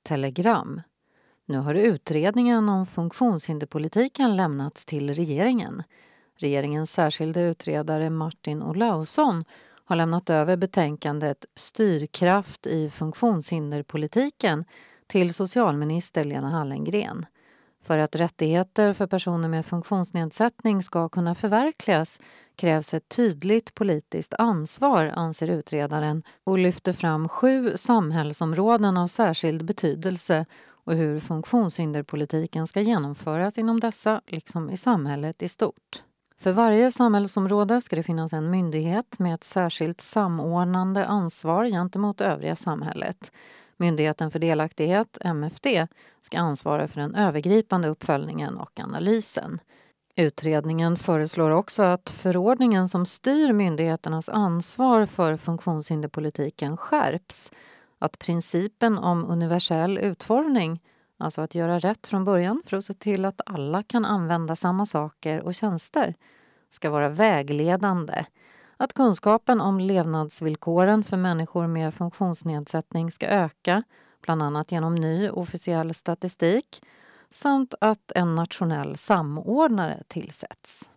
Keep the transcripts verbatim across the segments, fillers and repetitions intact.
Telegram. Nu har utredningen om funktionshinderpolitiken lämnats till regeringen. Regeringens särskilda utredare Martin Olausson har lämnat över betänkandet Styrkraft i funktionshinderpolitiken till socialminister Lena Hallengren. För att rättigheter för personer med funktionsnedsättning ska kunna förverkligas krävs ett tydligt politiskt ansvar, anser utredaren, och lyfter fram sju samhällsområden av särskild betydelse och hur funktionshinderpolitiken ska genomföras inom dessa, liksom i samhället i stort. För varje samhällsområde ska det finnas en myndighet med ett särskilt samordnande ansvar gentemot övriga samhället. Myndigheten för delaktighet, M F D, ska ansvara för den övergripande uppföljningen och analysen. Utredningen föreslår också att förordningen som styr myndigheternas ansvar för funktionshinderpolitiken skärps. Att principen om universell utformning, alltså att göra rätt från början för att se till att alla kan använda samma saker och tjänster, ska vara vägledande. Att kunskapen om levnadsvillkoren för människor med funktionsnedsättning ska öka, bland annat genom ny officiell statistik, samt att en nationell samordnare tillsätts.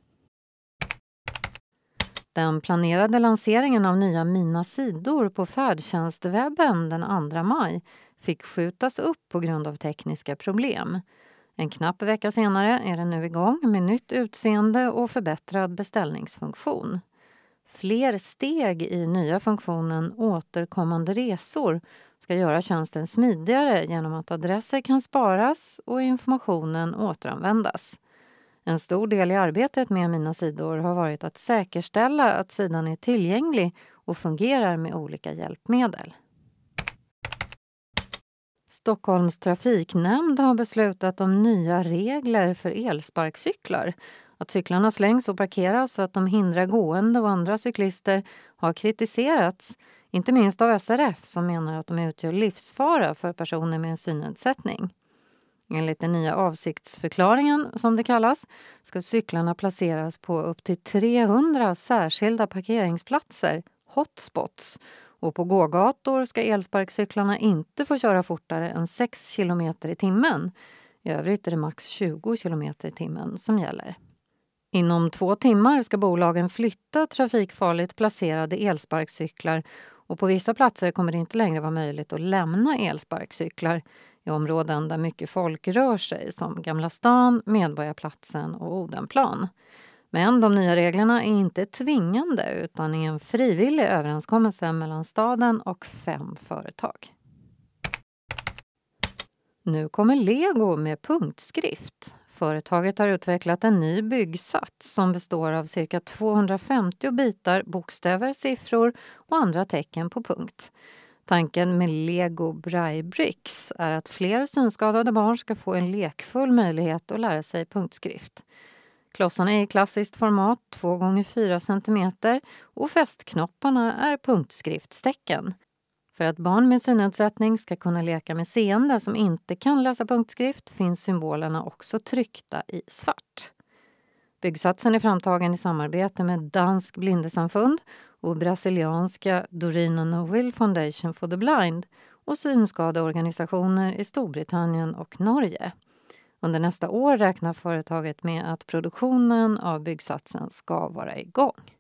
Den planerade lanseringen av nya Mina sidor på färdtjänstwebben den andra maj fick skjutas upp på grund av tekniska problem. En knapp vecka senare är den nu igång med nytt utseende och förbättrad beställningsfunktion. Fler steg i nya funktionen återkommande resor ska göra tjänsten smidigare genom att adresser kan sparas och informationen återanvändas. En stor del i arbetet med Mina sidor har varit att säkerställa att sidan är tillgänglig och fungerar med olika hjälpmedel. Stockholms trafiknämnd har beslutat om nya regler för elsparkcyklar. Att cyklarna slängs och parkeras så att de hindrar gående och andra cyklister har kritiserats, inte minst av S R F som menar att de utgör livsfara för personer med en synnedsättning. Enligt den nya avsiktsförklaringen, som det kallas, ska cyklarna placeras på upp till trehundra särskilda parkeringsplatser, hotspots, och på gågator ska elsparkcyklarna inte få köra fortare än sex kilometer i timmen. I övrigt är det max tjugo kilometer i timmen som gäller. Inom två timmar ska bolagen flytta trafikfarligt placerade elsparkcyklar och på vissa platser kommer det inte längre vara möjligt att lämna elsparkcyklar i områden där mycket folk rör sig som Gamla stan, Medborgarplatsen och Odenplan. Men de nya reglerna är inte tvingande utan är en frivillig överenskommelse mellan staden och fem företag. Nu kommer Lego med punktskrift. Företaget har utvecklat en ny byggsats som består av cirka tvåhundrafemtio bitar, bokstäver, siffror och andra tecken på punkt. Tanken med Lego Braille Bricks är att fler synskadade barn ska få en lekfull möjlighet att lära sig punktskrift. Klossarna är i klassiskt format två gånger fyra centimeter och fästknopparna är punktskriftstecken. För att barn med synnedsättning ska kunna leka med seende som inte kan läsa punktskrift finns symbolerna också tryckta i svart. Byggsatsen är framtagen i samarbete med Dansk blindesamfund och brasilianska Dorina Noel Foundation for the Blind och synskadeorganisationer i Storbritannien och Norge. Under nästa år räknar företaget med att produktionen av byggsatsen ska vara igång.